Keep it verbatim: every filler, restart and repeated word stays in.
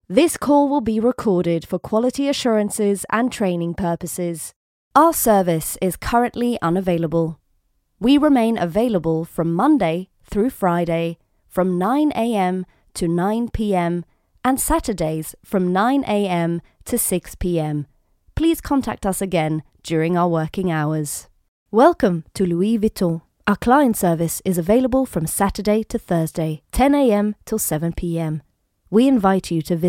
This call will be recorded for quality assurances and training purposes. Our service is currently unavailable. We remain available from Monday through Friday from nine a.m. to nine p.m. and Saturdays from nine a.m. to six p.m. Please contact us again during our working hours. Welcome to Louis Vuitton. Our client service is available from Saturday to Thursday, ten a.m. till seven p.m. We invite you to visit